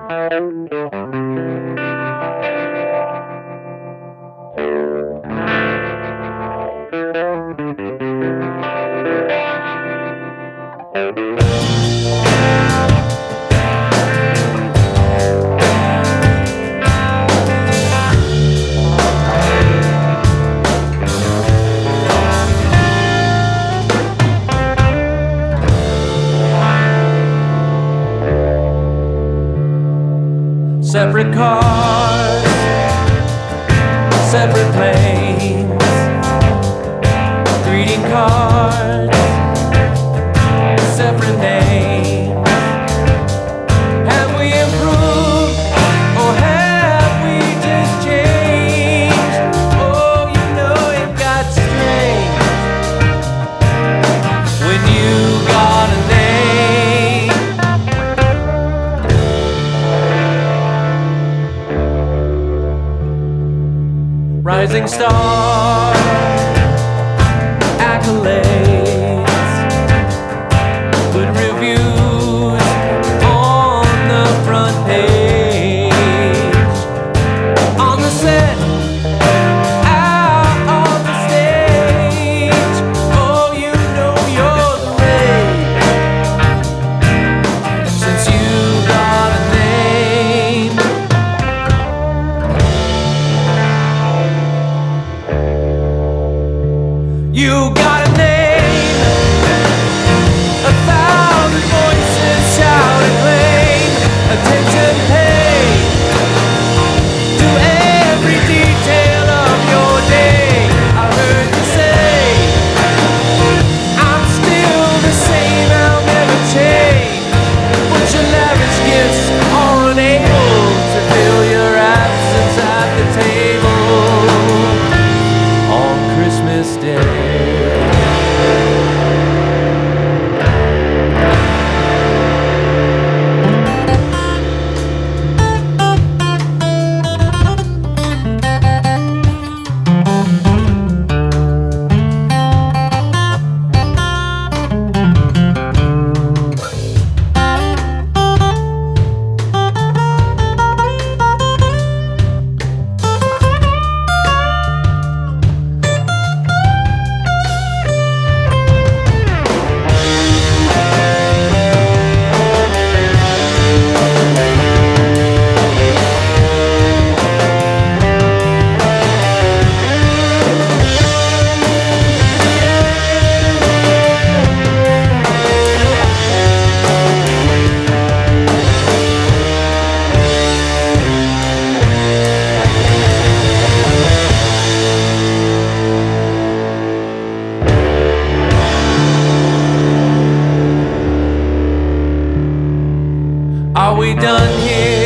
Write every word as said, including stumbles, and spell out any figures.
Separate cars, separate planes, greeting cards, separate names. Have we improved or have we just changed? Oh, you know it got strange when you got a name. Rising star, accolades, good reviews on the front page, on the set, out on the stage. Oh, you know you're the rage since you got a name. You got a name, a thousand voices shout and claim, attention paid to every detail of your day. I heard you say, I'm still the same, I'll never change, but your lavish gifts are unable to fill your absence at the table on Christmas Day. Are we done here?